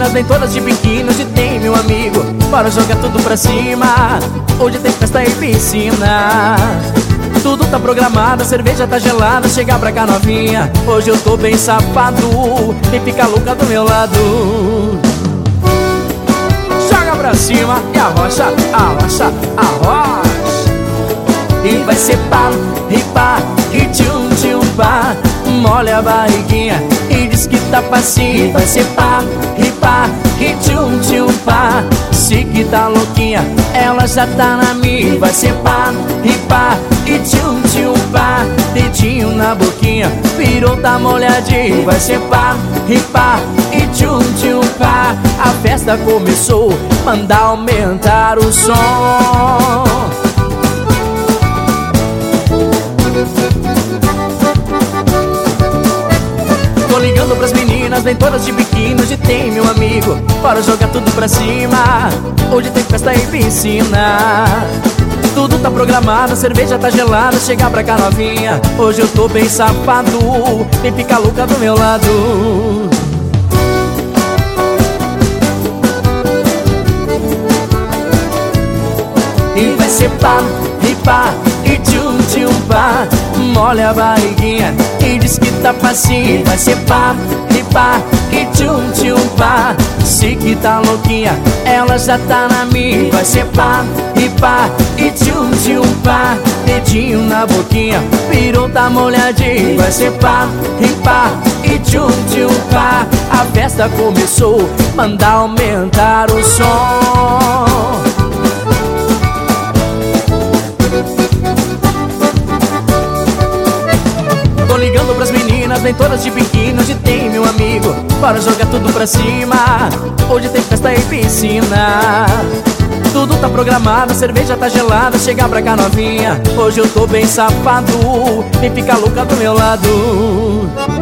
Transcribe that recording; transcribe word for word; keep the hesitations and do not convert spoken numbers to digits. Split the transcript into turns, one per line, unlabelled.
meninas, vem todas de biquíni. Hoje tem meu amigo, bora jogar tudo pra cima. Hoje tem festa e piscina. Tudo tá programado, a cerveja tá gelada. Chega pra cá novinha, hoje eu tô bem safado. Vem ficar louca do meu lado. Joga pra cima e arrocha, arrocha, arrocha. E vai ser pá, e pá, e tchum, tchum, pá. Molha a barriguinha e diz que tá facinho. E vai ser pá, e pá, e tchum, tchum, pá. Se que tá louquinha, ela já tá na minha. E vai ser pá, e pá, e tchum, tchum, pá. Dedinho na boquinha, virou tá molhadinho. Vai ser pá, e pá, e tchum, tchum, pá. A festa começou, manda aumentar o som. Tô ligando pras meninas, vem todas de biquíni. Hoje tem meu amigo, bora jogar tudo pra cima. Hoje tem festa e piscina. Tudo tá programado, a cerveja tá gelada. Chega pra cá novinha, hoje eu tô bem safado. Vem ficar louca do meu lado. E vai ser pá, e pá, e tchum, tchum, pá. Molha a barriguinha e diz que tá facinho. Vai ser pá, e pá, e tchum, tchum, pá. Se que tá louquinha, ela já tá na minha. Vai ser pá, e pá, e tchum, tchum, pá. Dedinho na boquinha, virou tá molhadinho. Vai ser pá, e pá, e tchum, tchum, pá. A festa começou, manda aumentar o som. Tô ligando pras meninas, vem todas de biquíni. Hoje tem meu amigo, bora jogar tudo pra cima. Hoje tem festa e piscina. Tudo tá programado, a cerveja tá gelada. Chega pra cá novinha, hoje eu tô bem safado. Vem ficar louca do meu lado.